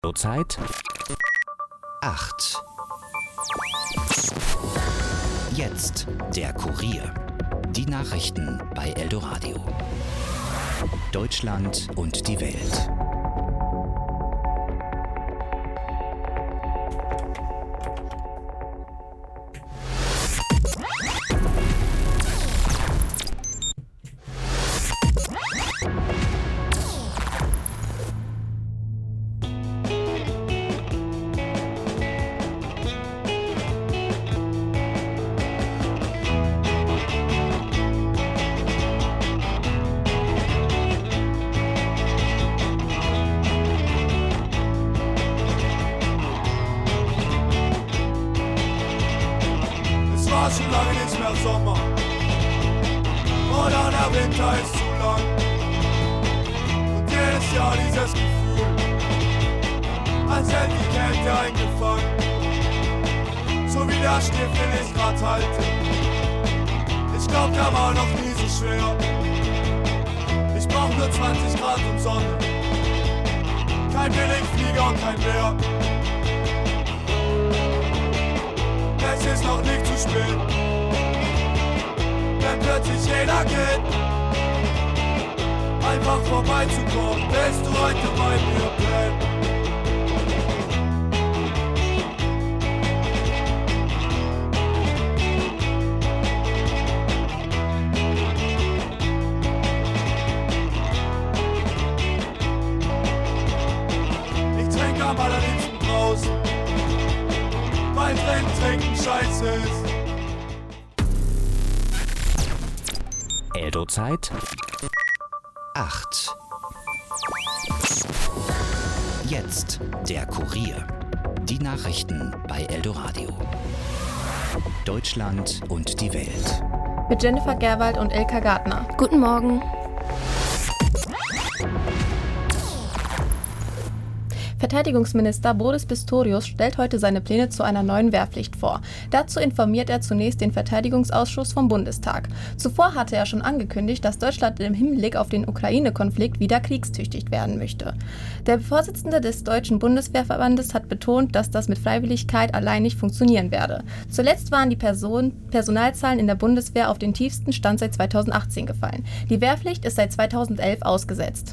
Eldozeit 8. Jetzt der Kurier. Die Nachrichten bei Eldoradio. Deutschland und die Welt. War schon lange nicht mehr Sommer oder der Winter ist zu lang. Und jedes Jahr dieses Gefühl, als hätte die Kälte eingefangen. So wie der Stift, den ich grad halte. Ich glaub, der war noch nie so schwer. Ich brauch nur 20 Grad und Sonne, kein Billigflieger und kein Bär. Es ist noch nicht zu spät, wenn plötzlich jeder geht. Einfach vorbeizukommen, willst du heute bei mir bleiben? Ich trinke am allerliebsten draußen, weil Trinken scheiße ist. Eldozeit 8. Jetzt der Kurier. Die Nachrichten bei Eldoradio. Deutschland und die Welt. Mit Jennifer Gerwald und Ilka Gartner. Guten Morgen. Verteidigungsminister Boris Pistorius stellt heute seine Pläne zu einer neuen Wehrpflicht vor. Dazu informiert er zunächst den Verteidigungsausschuss vom Bundestag. Zuvor hatte er schon angekündigt, dass Deutschland im Hinblick auf den Ukraine-Konflikt wieder kriegstüchtig werden möchte. Der Vorsitzende des Deutschen Bundeswehrverbandes hat betont, dass das mit Freiwilligkeit allein nicht funktionieren werde. Zuletzt waren die Personalzahlen in der Bundeswehr auf den tiefsten Stand seit 2018 gefallen. Die Wehrpflicht ist seit 2011 ausgesetzt.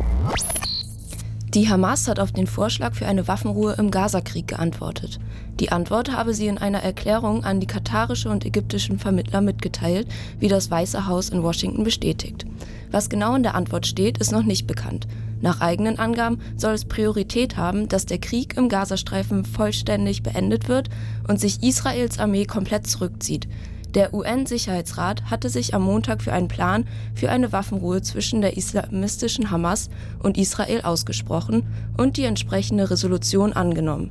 Die Hamas hat auf den Vorschlag für eine Waffenruhe im Gazakrieg geantwortet. Die Antwort habe sie in einer Erklärung an die katarische und ägyptischen Vermittler mitgeteilt, wie das Weiße Haus in Washington bestätigt. Was genau in der Antwort steht, ist noch nicht bekannt. Nach eigenen Angaben soll es Priorität haben, dass der Krieg im Gazastreifen vollständig beendet wird und sich Israels Armee komplett zurückzieht. Der UN-Sicherheitsrat hatte sich am Montag für einen Plan für eine Waffenruhe zwischen der islamistischen Hamas und Israel ausgesprochen und die entsprechende Resolution angenommen.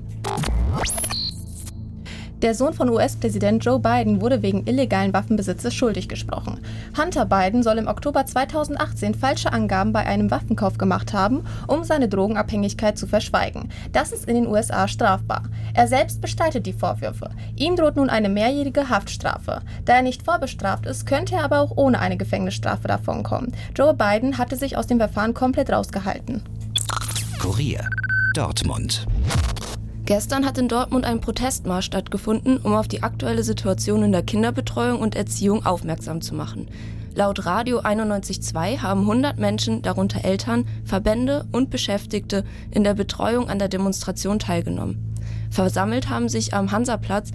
Der Sohn von US-Präsident Joe Biden wurde wegen illegalen Waffenbesitzes schuldig gesprochen. Hunter Biden soll im Oktober 2018 falsche Angaben bei einem Waffenkauf gemacht haben, um seine Drogenabhängigkeit zu verschweigen. Das ist in den USA strafbar. Er selbst bestreitet die Vorwürfe. Ihm droht nun eine mehrjährige Haftstrafe. Da er nicht vorbestraft ist, könnte er aber auch ohne eine Gefängnisstrafe davonkommen. Joe Biden hatte sich aus dem Verfahren komplett rausgehalten. Kurier Dortmund. Gestern hat in Dortmund ein Protestmarsch stattgefunden, um auf die aktuelle Situation in der Kinderbetreuung und Erziehung aufmerksam zu machen. Laut Radio 91.2 haben 100 Menschen, darunter Eltern, Verbände und Beschäftigte, in der Betreuung an der Demonstration teilgenommen. Versammelt haben sie sich am Hansaplatz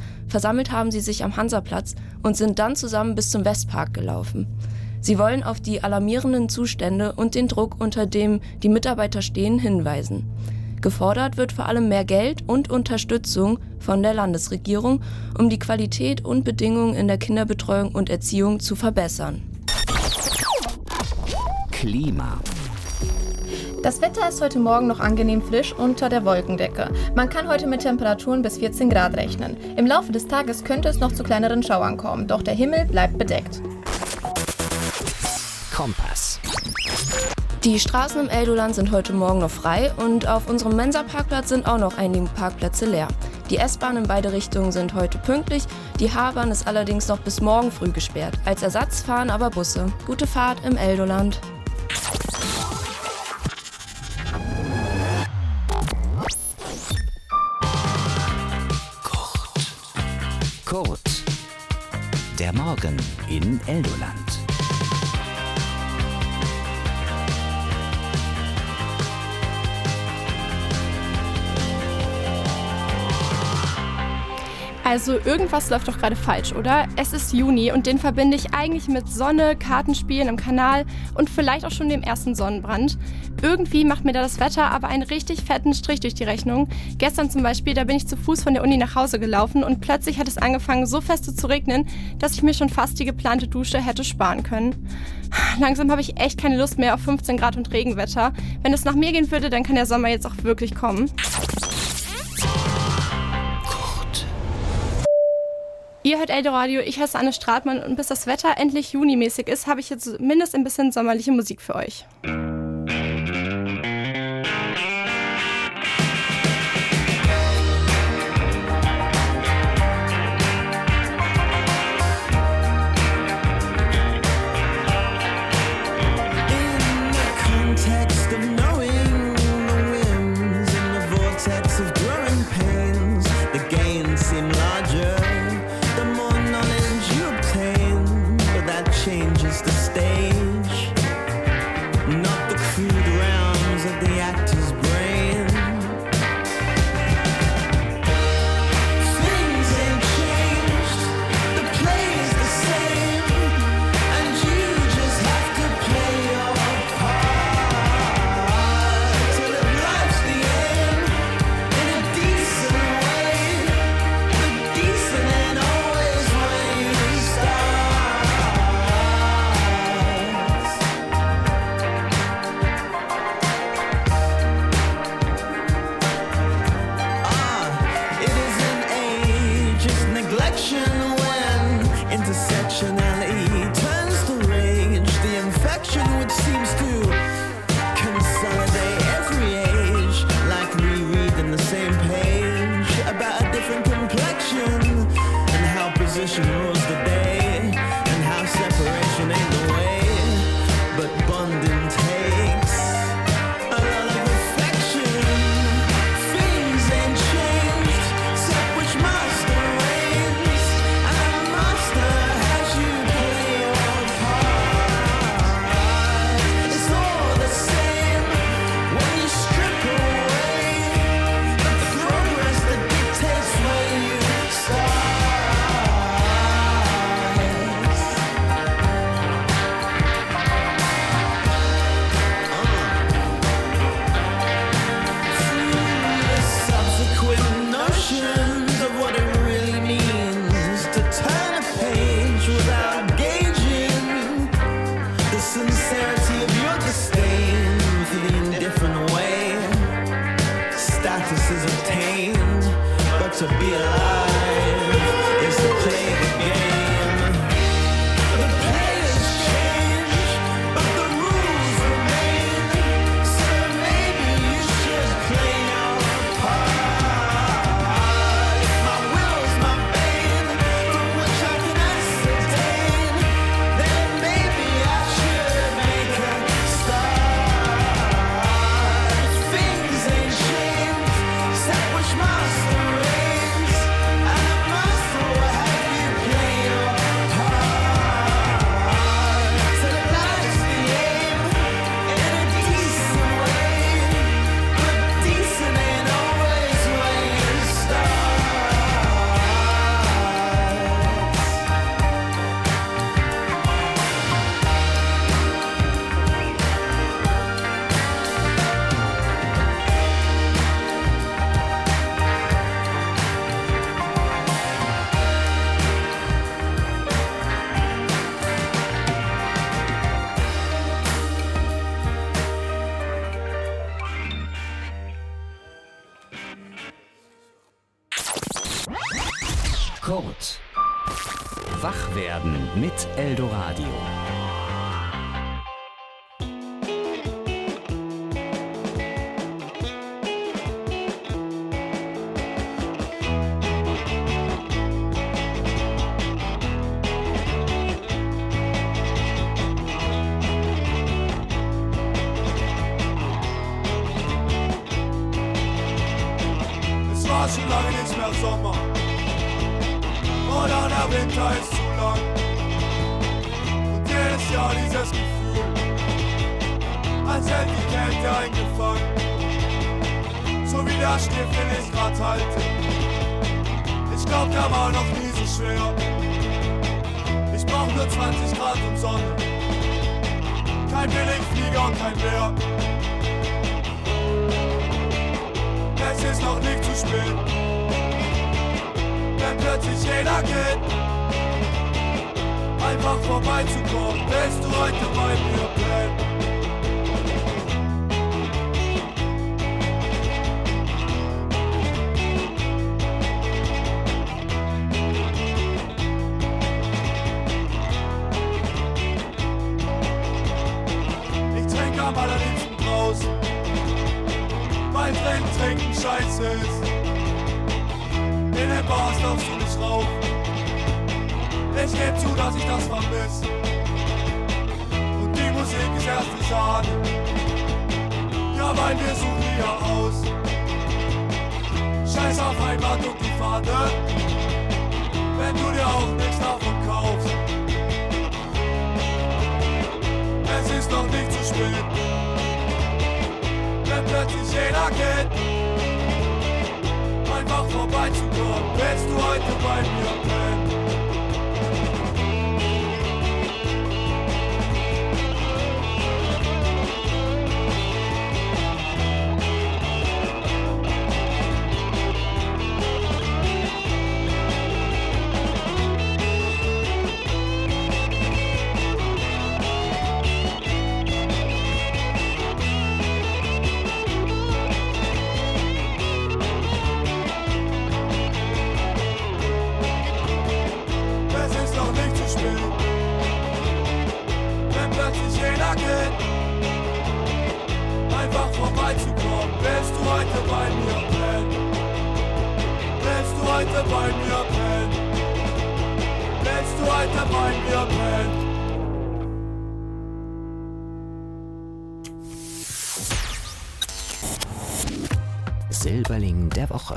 und sind dann zusammen bis zum Westpark gelaufen. Sie wollen auf die alarmierenden Zustände und den Druck, unter dem die Mitarbeiter stehen, hinweisen. Gefordert wird vor allem mehr Geld und Unterstützung von der Landesregierung, um die Qualität und Bedingungen in der Kinderbetreuung und Erziehung zu verbessern. Klima. Das Wetter ist heute Morgen noch angenehm frisch unter der Wolkendecke. Man kann heute mit Temperaturen bis 14 Grad rechnen. Im Laufe des Tages könnte es noch zu kleineren Schauern kommen, doch der Himmel bleibt bedeckt. Kompass. Die Straßen im Eldoland sind heute Morgen noch frei und auf unserem Mensa-Parkplatz sind auch noch einige Parkplätze leer. Die S-Bahnen in beide Richtungen sind heute pünktlich, die H-Bahn ist allerdings noch bis morgen früh gesperrt. Als Ersatz fahren aber Busse. Gute Fahrt im Eldoland. Kurt. Der Morgen in Eldoland. Also irgendwas läuft doch gerade falsch, oder? Es ist Juni und den verbinde ich eigentlich mit Sonne, Kartenspielen im Kanal und vielleicht auch schon dem ersten Sonnenbrand. Irgendwie macht mir da das Wetter aber einen richtig fetten Strich durch die Rechnung. Gestern zum Beispiel, da bin ich zu Fuß von der Uni nach Hause gelaufen und plötzlich hat es angefangen, so feste zu regnen, dass ich mir schon fast die geplante Dusche hätte sparen können. Langsam habe ich echt keine Lust mehr auf 15 Grad und Regenwetter. Wenn es nach mir gehen würde, dann kann der Sommer jetzt auch wirklich kommen. Ihr hört Eldoradio, ich heiße Anne Stratmann und bis das Wetter endlich junimäßig ist, habe ich jetzt zumindest ein bisschen sommerliche Musik für euch. Changes the stage, not the crude realms of the actor's brain. Things ain't changed, the play is the same, and you just have to play your part till if life's the aim in a decent way. The decent ain't always where you start. Intersectionality turns to rage, the infection which seems to consolidate every age, like rereading the same page about a different complexion, and how position rules the day, and how separation ain't the way, but bonding takes a lot of affection. Things ain't changed, except which master reigns, and a master has you play your part. It's all the same when you strip away the progress that dictates where you start. The subsequent notions of what it really means to turn a page without gauging the sincerity of your disdain for the indifferent way status is obtained, but to be alive is to play the game. The players change, but the rules remain, so maybe you should play your part. My will's my bane, from which I can ascertain, then maybe I should make a start. Things ain't changed, except which master reigns, and the master will have you play your part. Till it lies the aim in a decent way, but decent ain't always where you start. Kurt. Wach werden mit Eldoradio. Es war schon lange nicht mehr Sommer. oder der Winter ist zu lang. Und jedes Jahr dieses Gefühl, als hätte die Kälte eingefangen. So wie der Stift, den ich grad halte. Ich glaub, der war noch nie so schwer. Ich brauch nur 20 Grad und Sonne. Kein Billigflieger und kein Bär. Es ist noch nicht zu spät. Wenn plötzlich jeder geht, einfach vorbeizukommen, willst du heute bei mir pennen? Ich trinke am allerliebsten draußen, weil trinken scheiße ist. In den Bars darfst du nicht rauchen. Ich geb zu, dass ich das vermiss. Und die Musik ist erst nicht schade. Ja, weil wir suchen die ja aus. Scheiß auf Heimat und die Fahne, wenn du dir auch nichts davon kaufst. Es ist noch nicht zu spät. Wenn plötzlich jeder geht, einfach vorbeizukommen, willst du heute bei mir pennen? Einfach vorbeizukommen, willst du heute bei mir pennen? Willst du heute bei mir pennen? Willst du heute bei mir pennen? Silberling der Woche.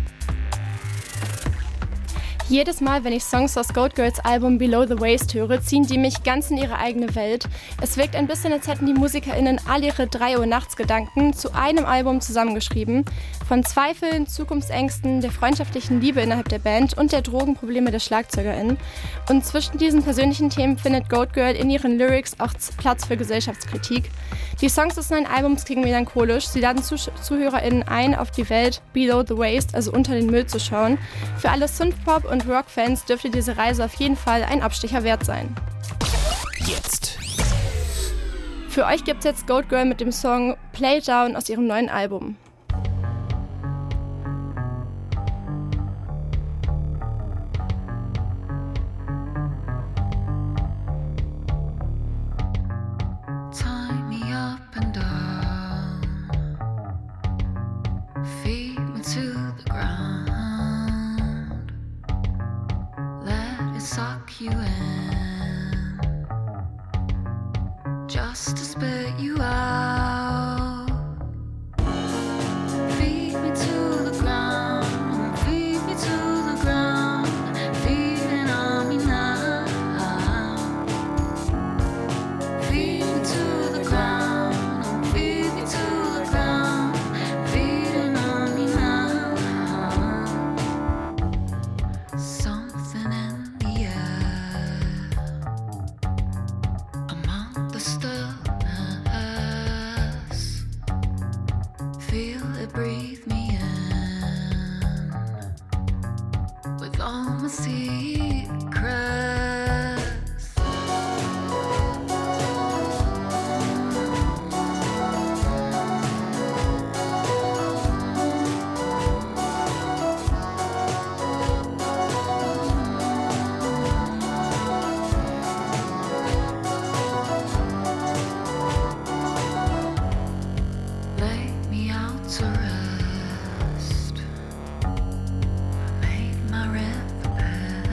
Jedes Mal, wenn ich Songs aus Goat Girls Album Below the Waist höre, ziehen die mich ganz in ihre eigene Welt. Es wirkt ein bisschen, als hätten die MusikerInnen all ihre 3 Uhr nachts Gedanken zu einem Album zusammengeschrieben. Von Zweifeln, Zukunftsängsten, der freundschaftlichen Liebe innerhalb der Band und der Drogenprobleme der SchlagzeugerInnen. Und zwischen diesen persönlichen Themen findet Goat Girl in ihren Lyrics auch Platz für Gesellschaftskritik. Die Songs des neuen Albums klingen melancholisch. Sie laden ZuhörerInnen ein, auf die Welt Below the Waist, also unter den Müll zu schauen. Für alle Synthpop- und Rock-Fans dürfte diese Reise auf jeden Fall ein Abstecher wert sein. Jetzt. Für euch gibt's jetzt Goat Girl mit dem Song Play It Down aus ihrem neuen Album. Tie me up and down, feed me to the ground, let it suck you in, just to spit you out. Feed me to the ground, feed me to the ground, feeding on me now. Feed me to the ground, feed me to the ground, feeding on me now. Something in the air, among the stillness. Feel it, breathe me in, with all my secrets. Lay me out to rest, made my rest bed.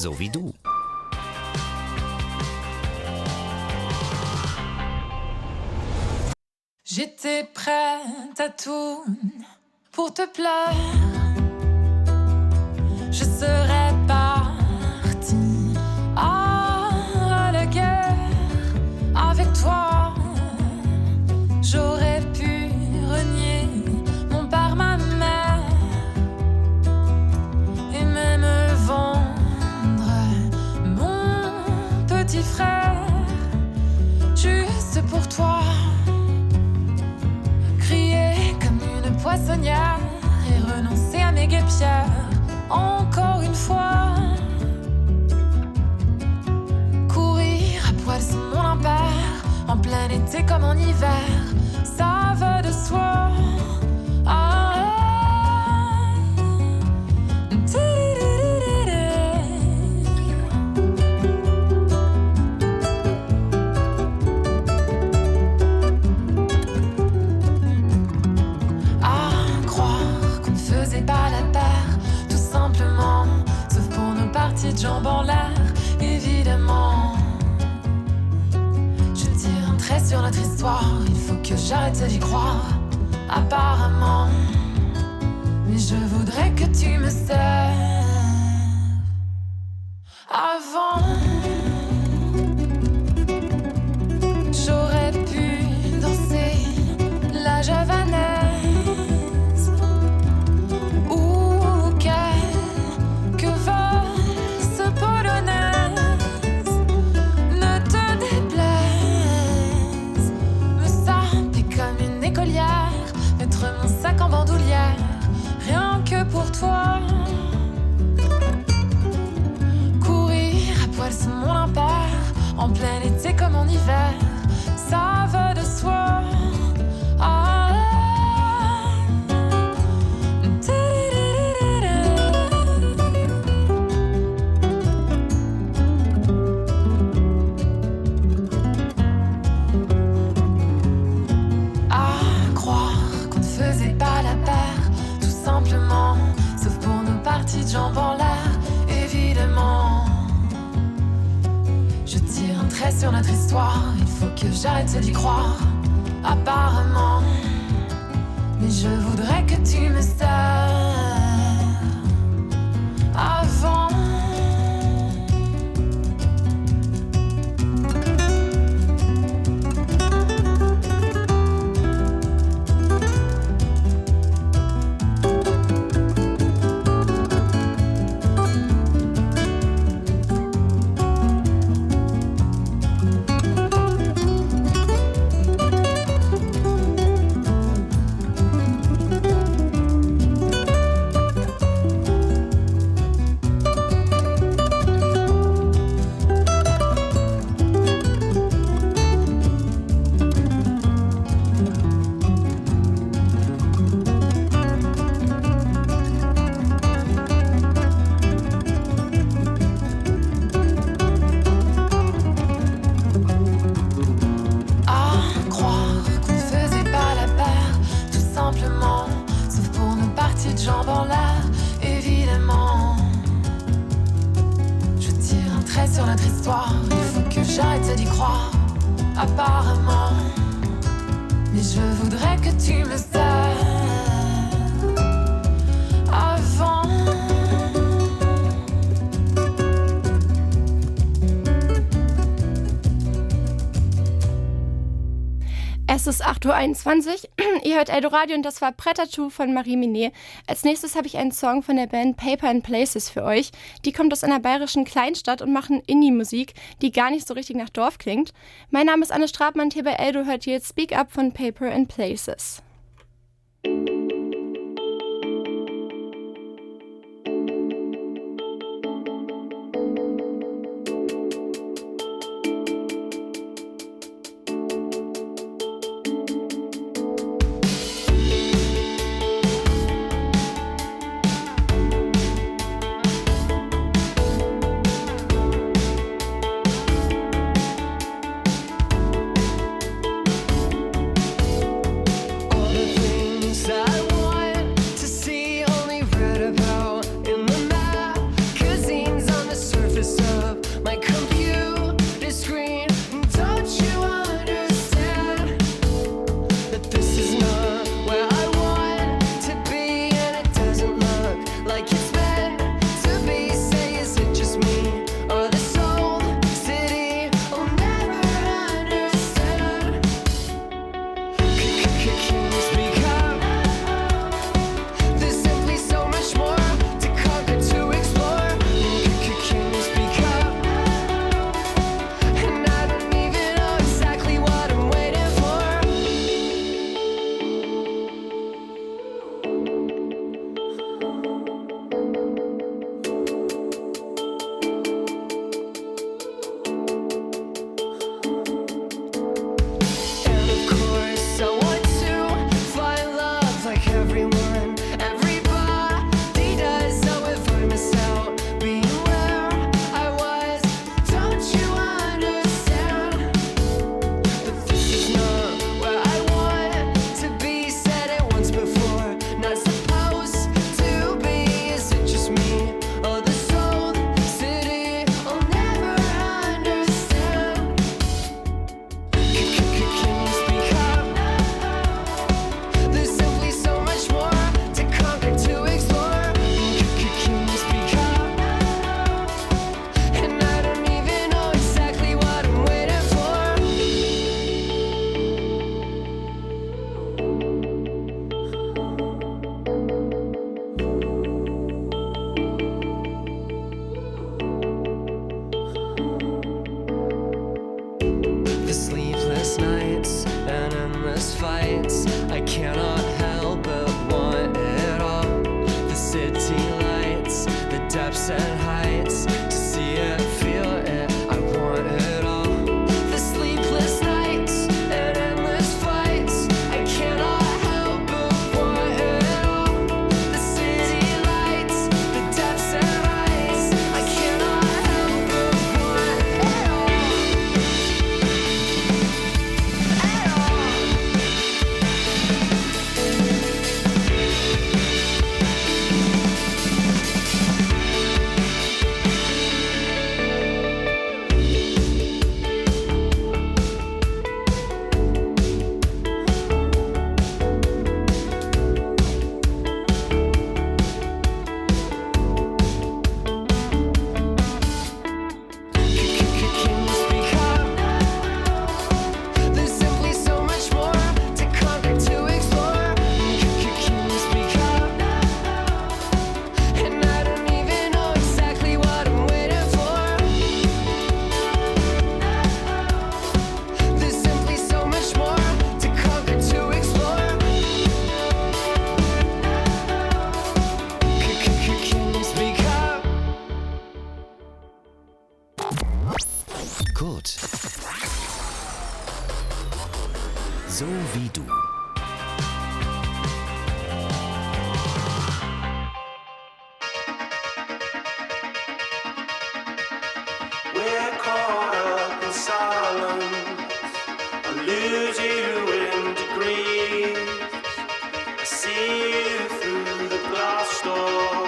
so wie du. J'étais prête à tout pour te plaire. Je serais partie à la guerre avec toi. J'aurais pu renier mon père, ma mère, et même vendre mon petit frère, juste pour toi. Crier comme une poissonnière et renoncer à mes guêpières encore une fois. Courir à poil sous mon impair, en plein été comme en hiver, ça va de soi. De jambes en l'air, évidemment. Je tire un trait sur notre histoire. Il faut que j'arrête d'y croire, apparemment. Mais je voudrais que tu me serves avant. J'aurais pu danser la javanaise ou quelque valse polonaise. Ne te déplaise, me saper comme une écolière, mettre mon sac en bandoulière, rien que pour toi. Courir à poil sous mon impair, en plein été comme en hiver, ça va de soi. Jambes en l'air, évidemment. Je tire un trait sur notre histoire. Il faut que j'arrête d'y croire, apparemment. Mais je voudrais que tu me serves avant. Jambes en l'air, évidemment. Je tire un trait sur notre histoire. Il faut que j'arrête d'y croire, apparemment. Mais je voudrais que tu me serves avant. Es ist 8:21 Uhr, ihr hört Eldoradio und das war Prêt-à-tout von Marie Minet. Als nächstes habe ich einen Song von der Band Paper and Places für euch. Die kommt aus einer bayerischen Kleinstadt und machen Indie-Musik, die gar nicht so richtig nach Dorf klingt. Mein Name ist Anne Strabmann, hier bei Eldo hört ihr jetzt Speak Up von Paper and Places. All the things I Can you speak up? There's simply so much more to conquer, to explore. Can you speak up? And I don't even know exactly what I'm waiting for. And of course I want to find love like everyone, everybody does. So if I miss out being where I was, don't you understand that this is not where I want to be? Said it once before, not supposed to be. Is it just me or the soul city? I'll never understand. Can you speak up? There's simply so much more to conquer, to explore. Can you speak up? And I don't even know exactly what I'm waiting for. The sleepless nights and endless fights, I cannot help but want it all. The city lights, the depths and heights, to see it, feel it, I want it all. The sleepless nights and endless fights, I cannot help but want it all. The city lights, the depths and heights, I cannot help but want it all. Can you speak up? There's simply so much more to conquer, to explore. Can you speak up? And I don't even know exactly what I'm waiting for. There's simply so much more to conquer, to explore. Can you speak up? Kurt. So wie du. We're caught up in silence. I lose you in degrees. I see you through the glass door.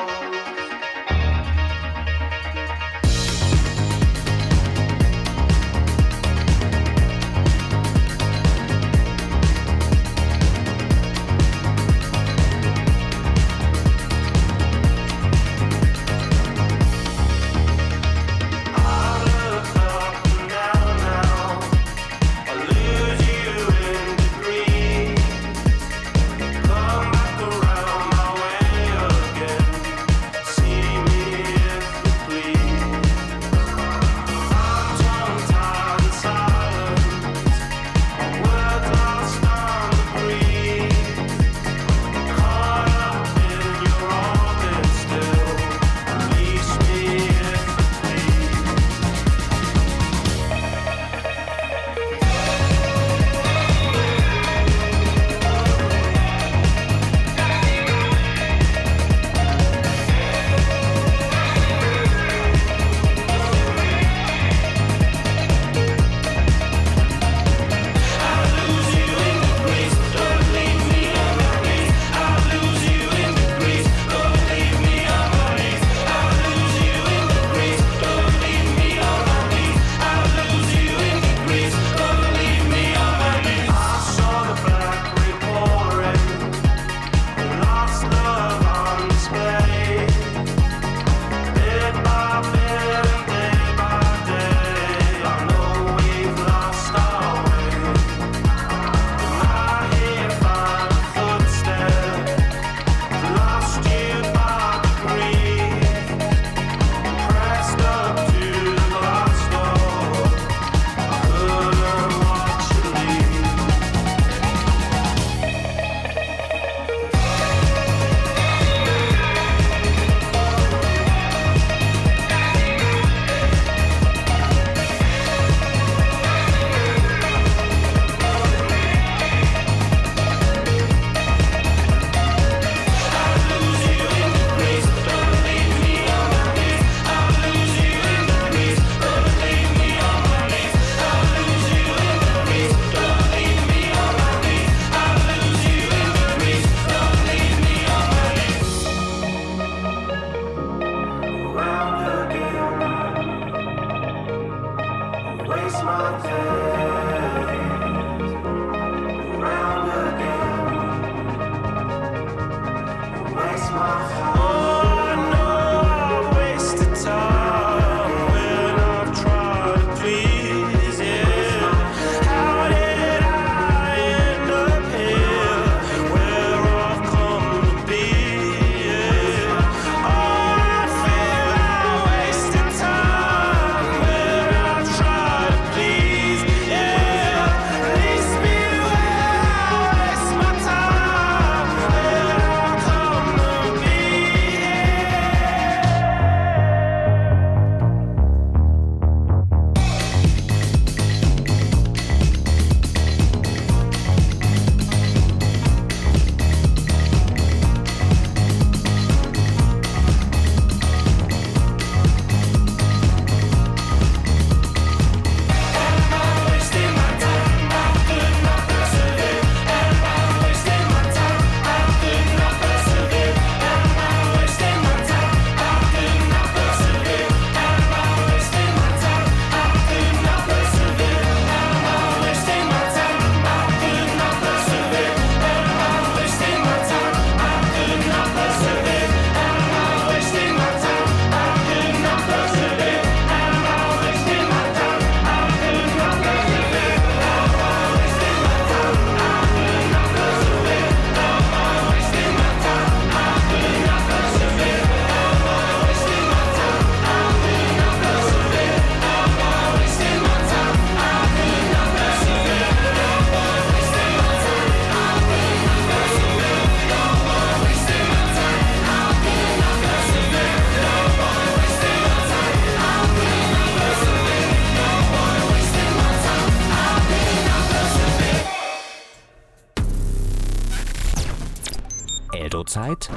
Eldo-Zeit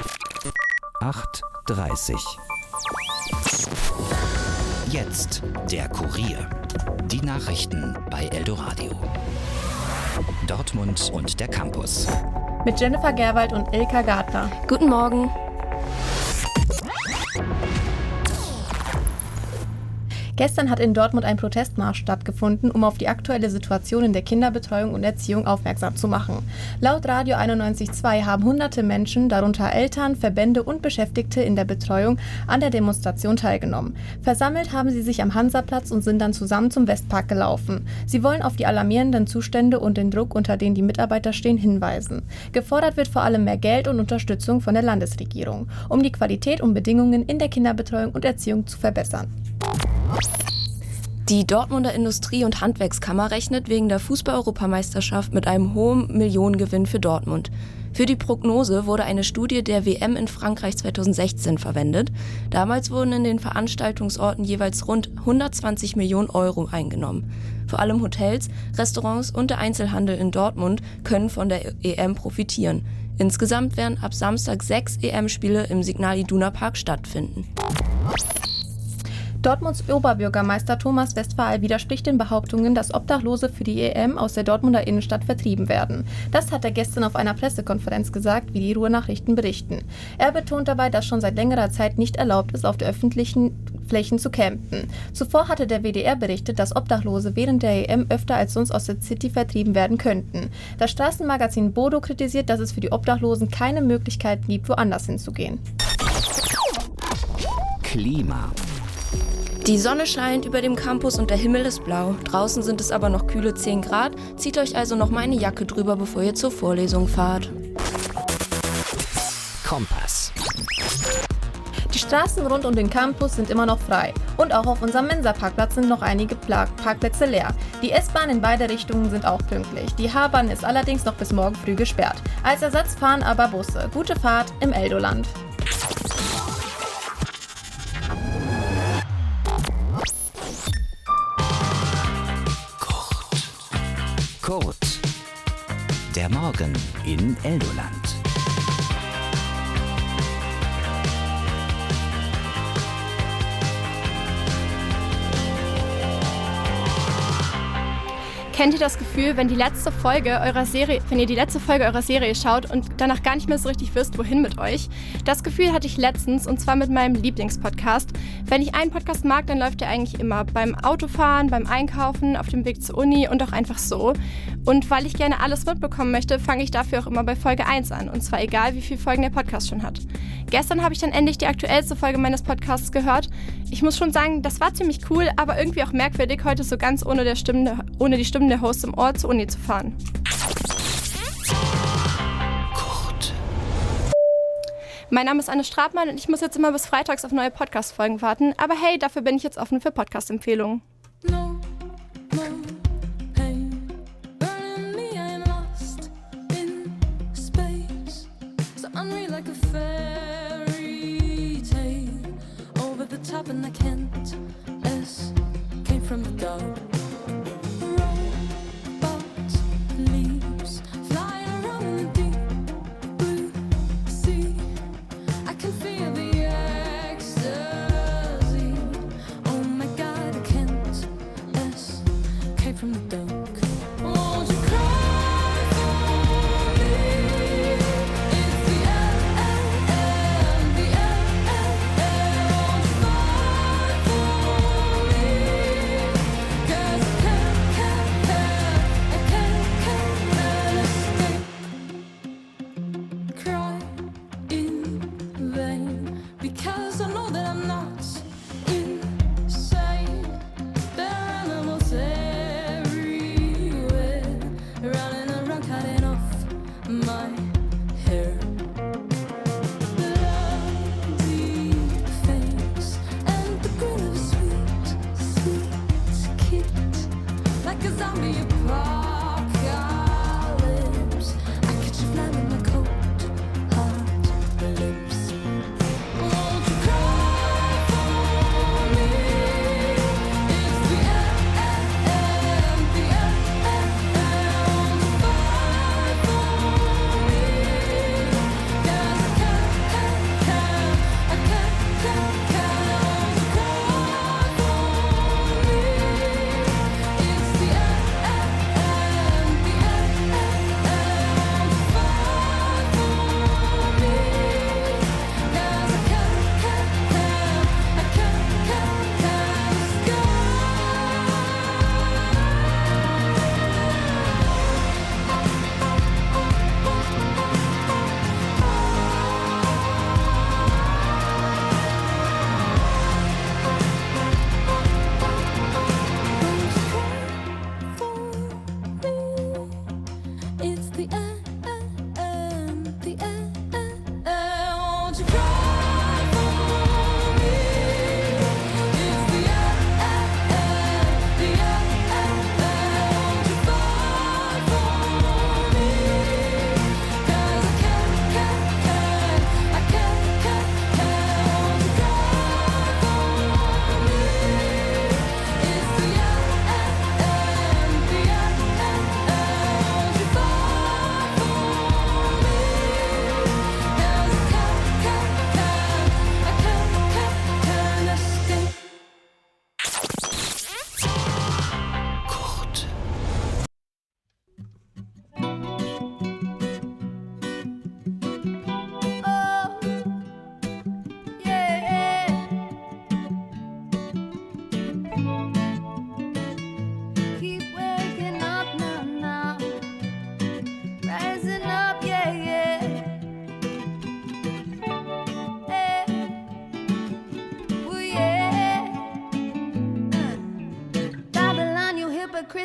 8:30. Jetzt der Kurier. Die Nachrichten bei Eldoradio. Dortmund und der Campus. Mit Jennifer Gerwald und Ilka Gartner. Guten Morgen. Gestern hat in Dortmund ein Protestmarsch stattgefunden, um auf die aktuelle Situation in der Kinderbetreuung und Erziehung aufmerksam zu machen. Laut Radio 91.2 haben hunderte Menschen, darunter Eltern, Verbände und Beschäftigte in der Betreuung, an der Demonstration teilgenommen. Versammelt haben sie sich am Hansaplatz und sind dann zusammen zum Westpark gelaufen. Sie wollen auf die alarmierenden Zustände und den Druck, unter denen die Mitarbeiter stehen, hinweisen. Gefordert wird vor allem mehr Geld und Unterstützung von der Landesregierung, um die Qualität und Bedingungen in der Kinderbetreuung und Erziehung zu verbessern. Die Dortmunder Industrie- und Handwerkskammer rechnet wegen der Fußball-Europameisterschaft mit einem hohen Millionengewinn für Dortmund. Für die Prognose wurde eine Studie der WM in Frankreich 2016 verwendet. Damals wurden in den Veranstaltungsorten jeweils rund 120 Millionen Euro eingenommen. Vor allem Hotels, Restaurants und der Einzelhandel in Dortmund können von der EM profitieren. Insgesamt werden ab Samstag 6 EM-Spiele im Signal Iduna Park stattfinden. Dortmunds Oberbürgermeister Thomas Westphal widerspricht den Behauptungen, dass Obdachlose für die EM aus der Dortmunder Innenstadt vertrieben werden. Das hat er gestern auf einer Pressekonferenz gesagt, wie die Ruhr-Nachrichten berichten. Er betont dabei, dass schon seit längerer Zeit nicht erlaubt ist, auf der öffentlichen Flächen zu campen. Zuvor hatte der WDR berichtet, dass Obdachlose während der EM öfter als sonst aus der City vertrieben werden könnten. Das Straßenmagazin Bodo kritisiert, dass es für die Obdachlosen keine Möglichkeit gibt, woanders hinzugehen. Klima. Die Sonne scheint über dem Campus und der Himmel ist blau. Draußen sind es aber noch kühle 10 Grad. Zieht euch also noch mal eine Jacke drüber, bevor ihr zur Vorlesung fahrt. Kompass. Die Straßen rund um den Campus sind immer noch frei. Und auch auf unserem Mensa-Parkplatz sind noch einige Parkplätze leer. Die S-Bahn in beide Richtungen sind auch pünktlich. Die H-Bahn ist allerdings noch bis morgen früh gesperrt. Als Ersatz fahren aber Busse. Gute Fahrt im Eldoland. Kurt. Der Morgen in Eldoland. Kennt ihr das Gefühl, wenn ihr die letzte Folge eurer Serie schaut und danach gar nicht mehr so richtig wisst, wohin mit euch? Das Gefühl hatte ich letztens, und zwar mit meinem Lieblingspodcast. Wenn ich einen Podcast mag, dann läuft der eigentlich immer beim Autofahren, beim Einkaufen, auf dem Weg zur Uni und auch einfach so. Und weil ich gerne alles mitbekommen möchte, fange ich dafür auch immer bei Folge 1 an. Und zwar egal, wie viele Folgen der Podcast schon hat. Gestern habe ich dann endlich die aktuellste Folge meines Podcasts gehört. Ich muss schon sagen, das war ziemlich cool, aber irgendwie auch merkwürdig, heute so ganz ohne die Stimmen der Hosts im Ohr zur Uni zu fahren. Kurt. Mein Name ist Anne Strabmann und ich muss jetzt immer bis freitags auf neue Podcast-Folgen warten. Aber hey, dafür bin ich jetzt offen für Podcast-Empfehlungen. No more pain burning me. I'm lost in space, so unreal like a fairy tale. Over the top and I can't escape from the dark.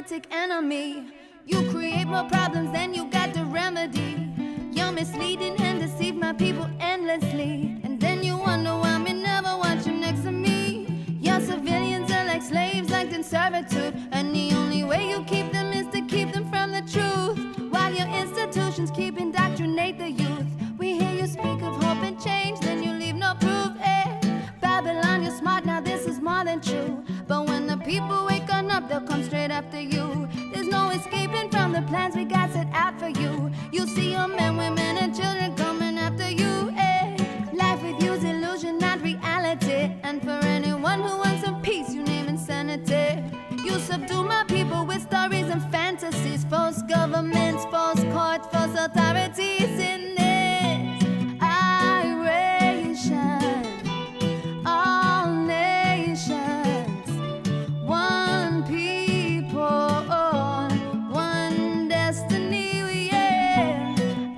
arithmetic enemy. You create more problems than you got the remedy. You're misleading and deceive my people endlessly. And then you wonder why me never want you next to me. Your civilians are like slaves, locked in servitude. And the only way you keep them is to keep them from the truth. While your institutions keep indoctrinate the youth. We hear you speak of hope and change, then you leave no proof. Babylon, you're smart, now this is more than true. But when the people wake on up, they'll come straight after you. There's no escaping from the plans we got set out for you. You'll see your men, women, and children coming after you. Life with you's illusion, not reality. And for anyone who wants some peace, you name insanity. You subdue my people with stories and fantasies. False governments, false courts, false authorities in this iration. All nations, one people, one destiny, yeah.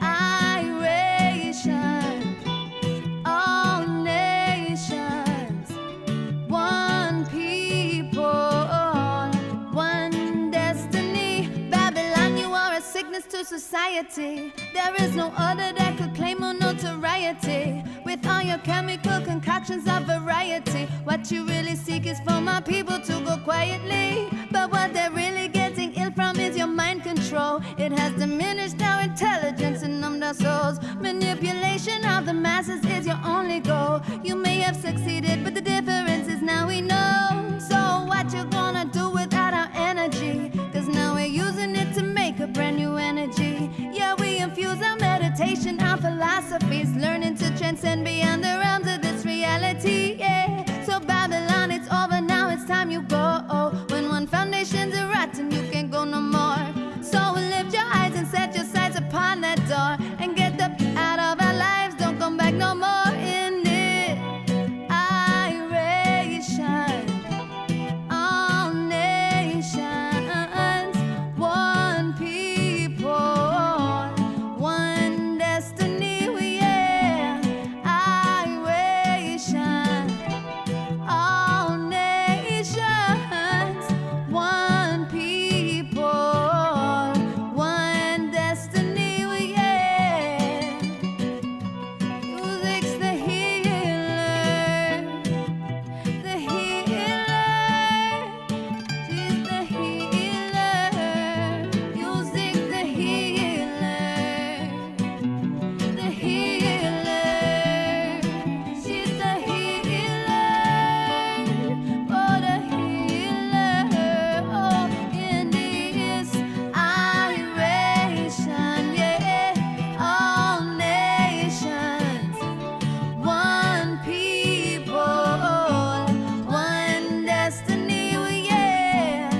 Iration. All nations, one people, one destiny. Babylon, you are a sickness to society. There is no other that could claim more notoriety. With all your chemical concoctions of variety, what you really seek is for my people to go quietly. But what they're really getting ill from is your mind control. It has diminished our intelligence and numbed our souls. Manipulation of the masses is your only goal. You may have succeeded, but the difference is now we know. So what you gonna do without our energy? Cause now we're using it to make a brand new energy. Yeah, we infuse our meditation, our philosophies, learning to transcend beyond the realms of this reality, yeah. So Babylon, it's over now, it's time you go. When one foundation's a rotten, you can't go no more. So lift your eyes and set your sights upon that door. And get the out of our lives, don't come back no more in it. Iration. All nations, one people, one destiny, yeah. Iration. All nations, one people, one destiny, yeah. Music's the healer, the healer. She's the healer. Music, the healer, the healer. She's the healer. Oh, the healer. Oh, in this iration, yeah. All nations, one people, one destiny, yeah.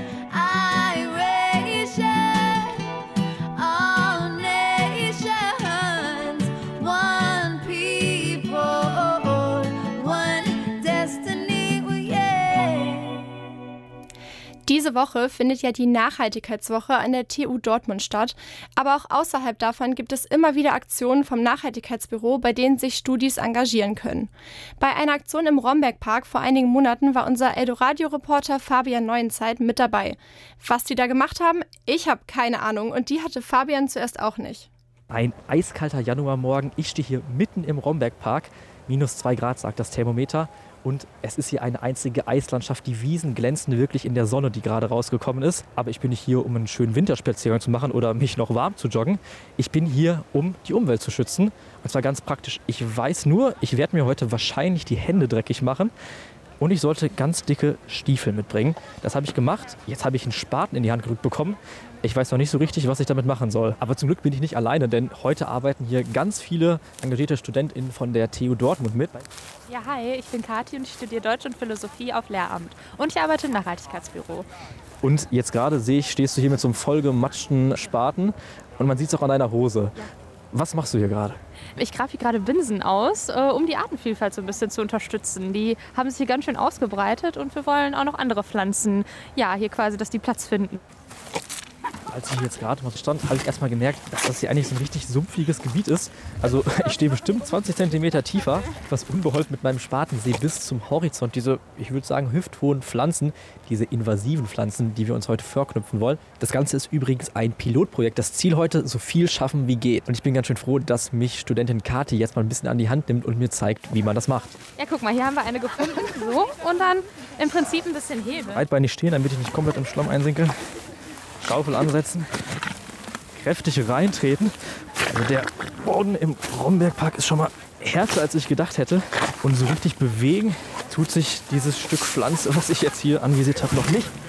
Iration. All nations, one people, one destiny, yeah. Diese Woche findet ja die Nachhaltigkeitswoche an der TU Dortmund statt. Aber auch außerhalb davon gibt es immer wieder Aktionen vom Nachhaltigkeitsbüro, bei denen sich Studis engagieren können. Bei einer Aktion im Rombergpark vor einigen Monaten war unser Eldoradio-Reporter Fabian Neuenzeit mit dabei. Was die da gemacht haben, ich habe keine Ahnung und die hatte Fabian zuerst auch nicht. Ein eiskalter Januarmorgen. Ich stehe hier mitten im Rombergpark. -2 Grad sagt das Thermometer. Und es ist hier eine einzige Eislandschaft. Die Wiesen glänzen wirklich in der Sonne, die gerade rausgekommen ist. Aber ich bin nicht hier, um einen schönen Winterspaziergang zu machen oder mich noch warm zu joggen. Ich bin hier, um die Umwelt zu schützen. Und zwar ganz praktisch. Ich weiß nur, ich werde mir heute wahrscheinlich die Hände dreckig machen. Und ich sollte ganz dicke Stiefel mitbringen. Das habe ich gemacht. Jetzt habe ich einen Spaten in die Hand gedrückt bekommen. Ich weiß noch nicht so richtig, was ich damit machen soll. Aber zum Glück bin ich nicht alleine, denn heute arbeiten hier ganz viele engagierte StudentInnen von der TU Dortmund mit. Ja, hi, ich bin Kathi und ich studiere Deutsch und Philosophie auf Lehramt. Und ich arbeite im Nachhaltigkeitsbüro. Und jetzt gerade sehe ich, stehst du hier mit so einem vollgematschten Spaten und man sieht es auch an deiner Hose. Ja. Was machst du hier gerade? Ich grabe hier gerade Binsen aus, um die Artenvielfalt so ein bisschen zu unterstützen. Die haben sich hier ganz schön ausgebreitet und wir wollen auch noch andere Pflanzen, ja, hier quasi, dass die Platz finden. als ich jetzt gerade mal stand, habe ich erstmal gemerkt, dass das hier eigentlich so ein richtig sumpfiges Gebiet ist. Also ich stehe bestimmt 20 cm tiefer, was unbeholfen mit meinem Spaten sehe bis zum Horizont. Diese, ich würde sagen, hüfthohen Pflanzen, diese invasiven Pflanzen, die wir uns heute vorknüpfen wollen. Das Ganze ist übrigens ein Pilotprojekt. Das Ziel heute, so viel schaffen wie geht. Und ich bin ganz schön froh, dass mich Studentin Kathi jetzt mal ein bisschen an die Hand nimmt und mir zeigt, wie man das macht. Ja, guck mal, hier haben wir eine gefunden. So. Und dann im Prinzip ein bisschen Hebel. Breitbeinig stehen, damit ich nicht komplett im Schlamm einsinke. Schaufel ansetzen. Kräftig reintreten. Also der Boden im Rombergpark ist schon mal härter, als ich gedacht hätte. Und so richtig bewegen tut sich dieses Stück Pflanze, was ich jetzt hier anvisiert habe, noch nicht.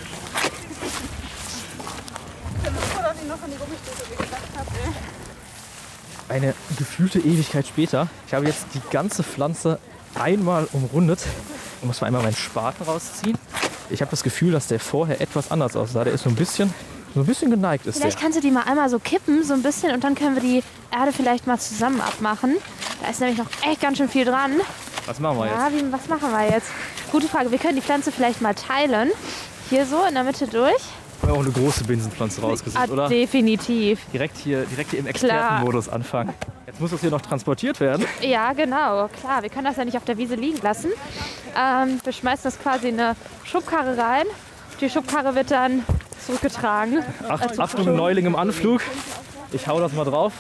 Eine gefühlte Ewigkeit später. Ich habe jetzt die ganze Pflanze einmal umrundet. Ich muss mal einmal meinen Spaten rausziehen. Ich habe das Gefühl, dass der vorher etwas anders aussah. Der ist so ein bisschen geneigt. Vielleicht kannst du die mal einmal so kippen, so ein bisschen, und dann können wir die Erde vielleicht mal zusammen abmachen. Da ist nämlich noch echt ganz schön viel dran. Was machen wir jetzt? Ja, was machen wir jetzt? Gute Frage. Wir können die Pflanze vielleicht mal teilen. Hier so in der Mitte durch. Wir haben auch eine große Binsenpflanze rausgesucht, oder? Definitiv. Direkt hier im Expertenmodus anfangen. Jetzt muss das hier noch transportiert werden. Ja, genau. Klar, wir können das ja nicht auf der Wiese liegen lassen. Wir schmeißen das quasi in eine Schubkarre rein. Die Schubkarre wird dann zurückgetragen. Achtung, Neuling im Anflug. Ich hau das mal drauf.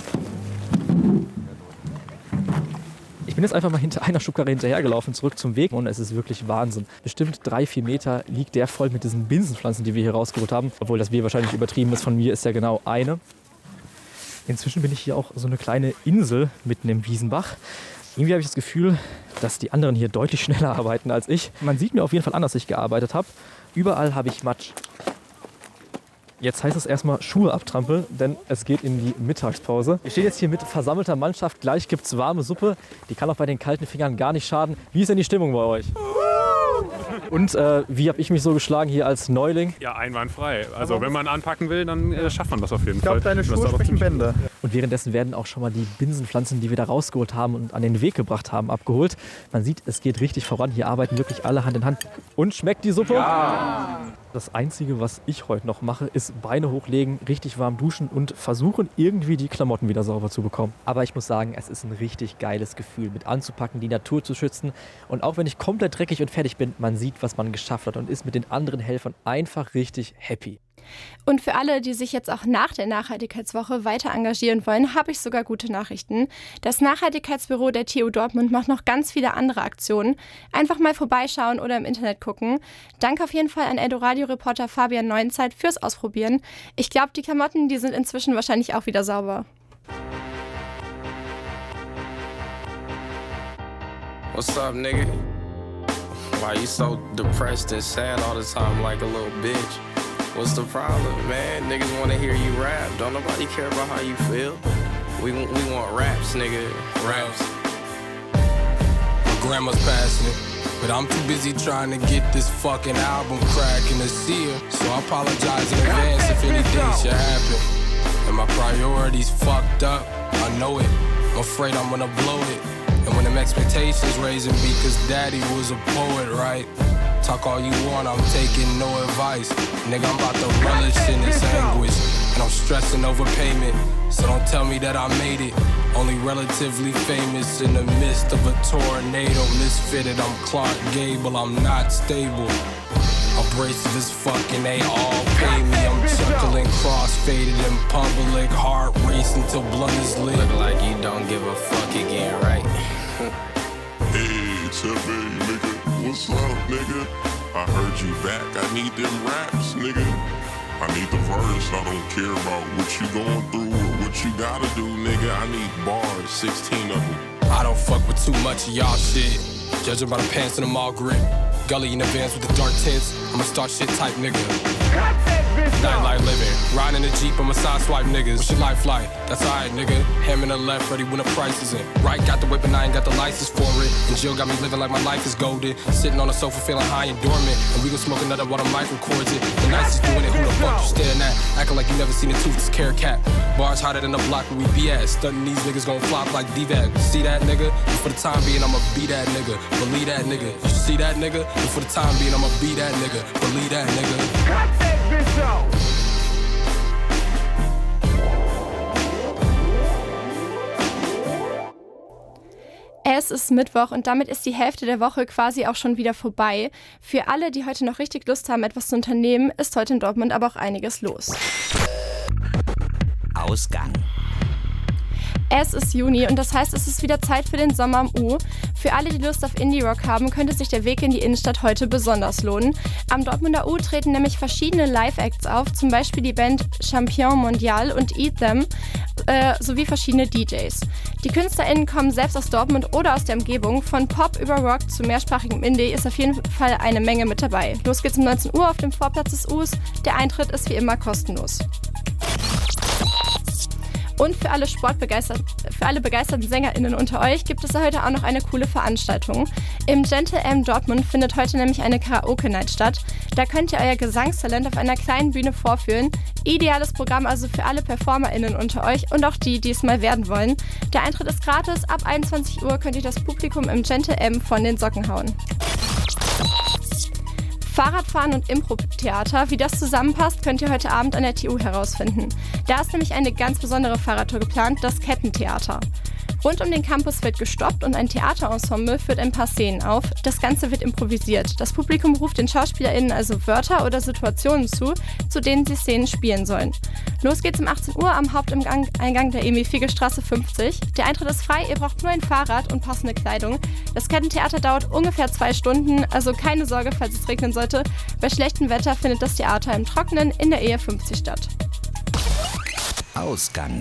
Ich bin jetzt einfach mal hinter einer Schubkarre hinterhergelaufen, zurück zum Weg, und es ist wirklich Wahnsinn. Bestimmt 3-4 Meter liegt der voll mit diesen Binsenpflanzen, die wir hier rausgeholt haben. Obwohl das wir wahrscheinlich übertrieben ist, von mir ist ja genau eine. Inzwischen bin ich hier auch so eine kleine Insel mitten im Wiesenbach. Irgendwie habe ich das Gefühl, dass die anderen hier deutlich schneller arbeiten als ich. Man sieht mir auf jeden Fall an, dass ich gearbeitet habe. Überall habe ich Matsch. Jetzt heißt es erstmal Schuhe abtrampeln, denn es geht in die Mittagspause. Ich stehe jetzt hier mit versammelter Mannschaft. Gleich gibt es warme Suppe. Die kann auch bei den kalten Fingern gar nicht schaden. Wie ist denn die Stimmung bei euch? Und wie habe ich mich so geschlagen hier als Neuling? Ja, einwandfrei. Also wenn man anpacken will, dann schafft man das auf jeden Ich glaube, Fall. deine Schuhe sprechen Bände. Und währenddessen werden auch schon mal die Binsenpflanzen, die wir da rausgeholt haben und an den Weg gebracht haben, abgeholt. Man sieht, es geht richtig voran. Hier arbeiten wirklich alle Hand in Hand. Und schmeckt die Suppe? Ja! Das Einzige, was ich heute noch mache, ist Beine hochlegen, richtig warm duschen und versuchen, irgendwie die Klamotten wieder sauber zu bekommen. Aber ich muss sagen, es ist ein richtig geiles Gefühl, mit anzupacken, die Natur zu schützen. Und auch wenn ich komplett dreckig und fertig bin, man sieht, was man geschafft hat und ist mit den anderen Helfern einfach richtig happy. Und für alle, die sich jetzt auch nach der Nachhaltigkeitswoche weiter engagieren wollen, habe ich sogar gute Nachrichten. Das Nachhaltigkeitsbüro der TU Dortmund macht noch ganz viele andere Aktionen. Einfach mal vorbeischauen oder im Internet gucken. Danke auf jeden Fall an Eldoradio-Reporter Fabian Neuenzeit fürs Ausprobieren. Ich glaube, die Klamotten, die sind inzwischen wahrscheinlich auch wieder sauber. What's up, nigga? Why you so depressed and sad all the time like a little bitch? What's the problem, man? Niggas wanna hear you rap. Don't nobody care about how you feel. We want raps, nigga. Raps. My grandma's passing it, but I'm too busy trying to get this fucking album cracking to see her. So I apologize in advance if anything should happen. And my priorities fucked up, I know it. I'm afraid I'm gonna blow it. And when them expectations raising me, cause daddy was a poet, right? Talk all you want, I'm taking no advice. Nigga, I'm about to relish in this anguish. And I'm stressing over payment, so don't tell me that I made it. Only relatively famous in the midst of a tornado. Misfitted, I'm Clark Gable, I'm not stable. Abrasive as fucking, they all pay me. I'm chuckling, cross-faded in public. Heart racing till blood is lit. Look like you don't give a fuck again, right? Hey, Chevy, nigga. What's up, nigga? I heard you back. I need them raps, nigga. I need the verse. I don't care about what you going through or what you gotta do, nigga. I need bars, 16 of them. I don't fuck with too much of y'all shit. Judging by the pants and the mall grip. Gully in the vans with the dark tints. I'm a start shit type nigga. Nightlife living. Riding in a Jeep, I'm a side swipe niggas. What's your life like? That's alright, nigga. Ham in the left, ready when the price is in. Right, got the whip and I ain't got the license for it. And Jill got me living like my life is golden. Sitting on the sofa feeling high and dormant. And we gon' smoke another while the mic records it. The nicest doing it, who the fuck you staring at? Acting like you never seen a toothless carrot cat. Bars hotter than the block where we be at. Stunting these niggas gon' flop like D-Vag. See that nigga? And for the time being, I'ma be that nigga. Believe that nigga. You see that nigga? And for the time being, I'ma be that nigga. Believe that nigga. Cut that bitch out. ist Mittwoch und damit ist die Hälfte der Woche quasi auch schon wieder vorbei. Für alle, die heute noch richtig Lust haben, etwas zu unternehmen, ist heute in Dortmund aber auch einiges los. Ausgang. Es ist Juni und das heißt, es ist wieder Zeit für den Sommer am U. Für alle, die Lust auf Indie-Rock haben, könnte sich der Weg in die Innenstadt heute besonders lohnen. Am Dortmunder U treten nämlich verschiedene Live-Acts auf, zum Beispiel die Band Champion Mondial und Eat Them, sowie verschiedene DJs. Die KünstlerInnen kommen selbst aus Dortmund oder aus der Umgebung. Von Pop über Rock zu mehrsprachigem Indie ist auf jeden Fall eine Menge mit dabei. Los geht's um 19 Uhr auf dem Vorplatz des Us. Der Eintritt ist wie immer kostenlos. Und für alle begeisterten SängerInnen unter euch gibt es heute auch noch eine coole Veranstaltung. Im Gentle M Dortmund findet heute nämlich eine Karaoke-Night statt. Da könnt ihr euer Gesangstalent auf einer kleinen Bühne vorführen. Ideales Programm also für alle PerformerInnen unter euch und auch die, die es mal werden wollen. Der Eintritt ist gratis. Ab 21 Uhr könnt ihr das Publikum im Gentle M von den Socken hauen. Fahrradfahren und Impro-Theater, wie das zusammenpasst, könnt ihr heute Abend an der TU herausfinden. Da ist nämlich eine ganz besondere Fahrradtour geplant, das Kettentheater. Rund um den Campus wird gestoppt und ein Theaterensemble führt ein paar Szenen auf. Das Ganze wird improvisiert. Das Publikum ruft den SchauspielerInnen also Wörter oder Situationen zu denen sie Szenen spielen sollen. Los geht's um 18 Uhr am Haupteingang der Emil-Fiege-Straße 50. Der Eintritt ist frei, ihr braucht nur ein Fahrrad und passende Kleidung. Das Kettentheater dauert ungefähr 2 Stunden, also keine Sorge, falls es regnen sollte. Bei schlechtem Wetter findet das Theater im Trockenen in der Ehe 50 statt. Ausgang.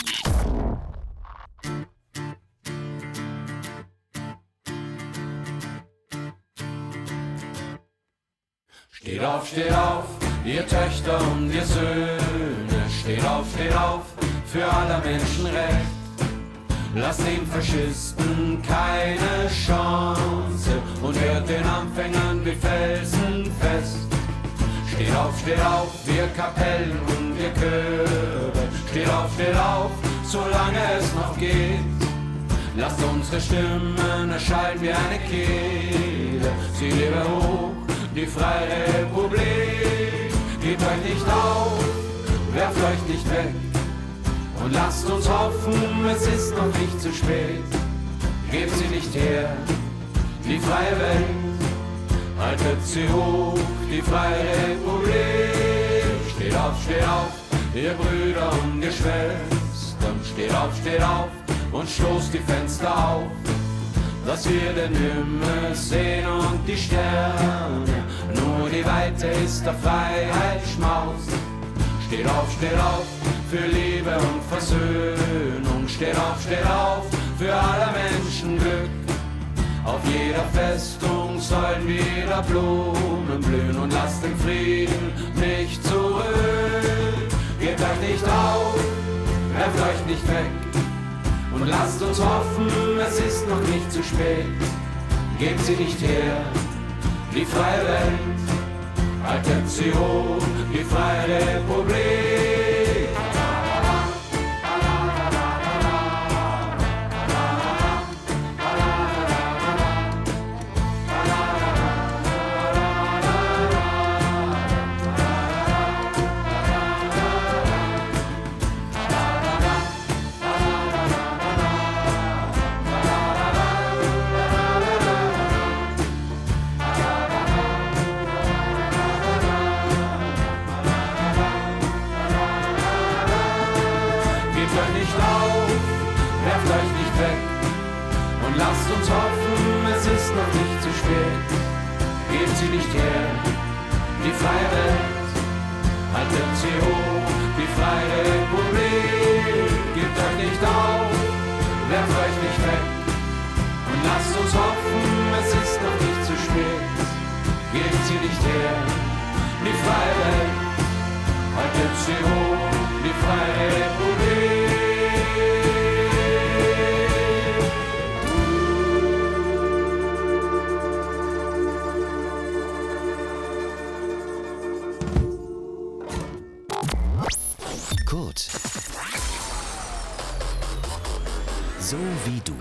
Steht auf, ihr Töchter und ihr Söhne. Steht auf, für aller Menschen Recht. Lasst den Faschisten keine Chance und hört den Anfängern wie Felsen fest. Steht auf, wir Kapellen und wir Chöre. Steht auf, solange es noch geht. Lasst unsere Stimmen erschallen wie eine Kehle. Sie lebe hoch, die Freie Republik. Gebt euch nicht auf, werft euch nicht weg. Und lasst uns hoffen, es ist noch nicht zu spät. Gebt sie nicht her, die freie Welt. Haltet sie hoch, die Freie Republik. Steht auf, ihr Brüder und ihr Schwestern. Steht auf und stoßt die Fenster auf, dass wir den Himmel sehen und die Sterne. Nur die Weite ist der Freiheit Schmaus. Steht auf, für Liebe und Versöhnung. Steht auf, für aller Menschen Glück. Auf jeder Festung sollen wieder Blumen blühen und lasst den Frieden nicht zurück. Gebt euch nicht auf, werft euch nicht weg. Und lasst uns hoffen, es ist noch nicht zu spät. Gebt sie nicht her, die freie Welt. Haltet sie hoch, die Freie Republik. Lasst uns hoffen, es ist noch nicht zu spät. Gebt sie nicht her, die freie Welt. Haltet sie hoch, die Freie Republik. Gebt euch nicht auf, werft euch nicht weg. Und lasst uns hoffen, es ist noch nicht zu spät. Gebt sie nicht her, die freie Welt. Haltet sie hoch, die Freie Republik. Kurt. So wie du.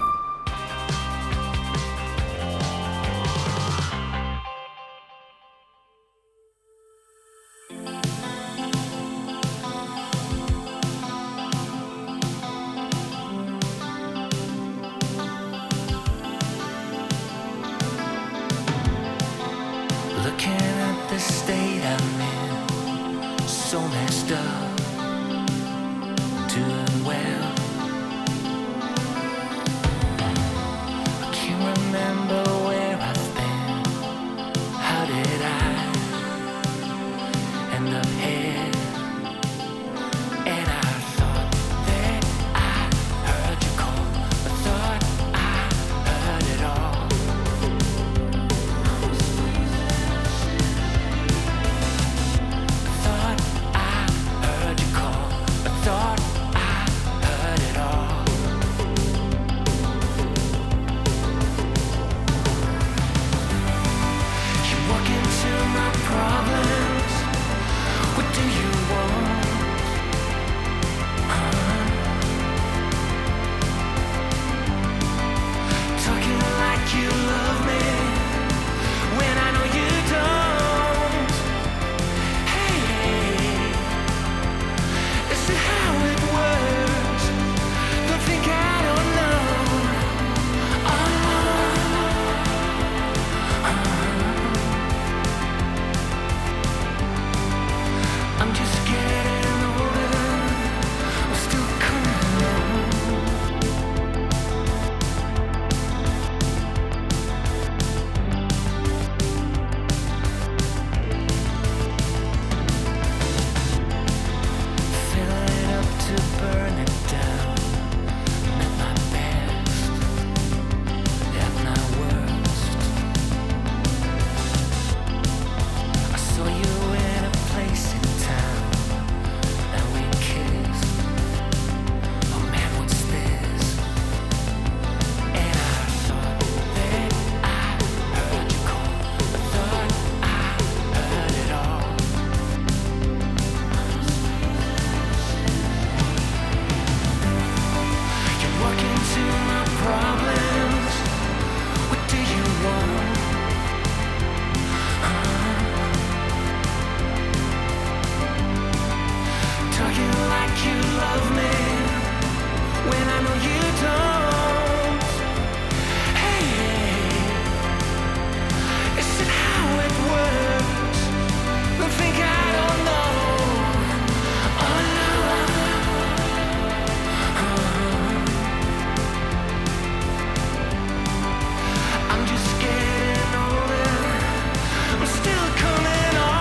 to my problems. What do you want? Talking like you love me when I know you don't. Hey, is it how it works? Don't think I don't know. Oh no, I'm just getting older. I'm still coming on.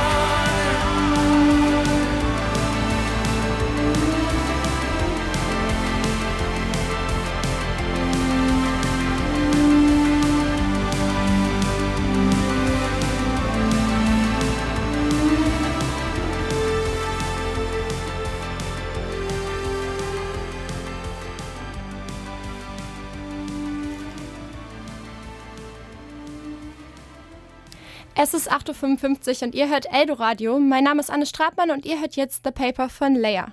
Es ist 8.55 Uhr und ihr hört Eldoradio. Mein Name ist Anne Stratmann und ihr hört jetzt The Paper von Leia.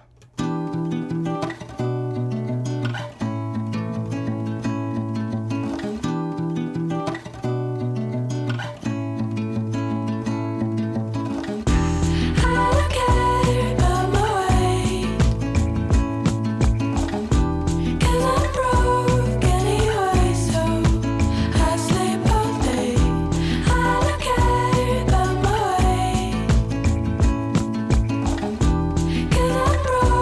Cause I'm broke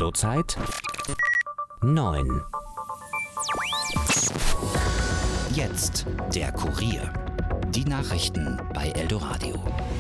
Eldorado-Zeit 9. Jetzt der Kurier. Die Nachrichten bei Eldoradio.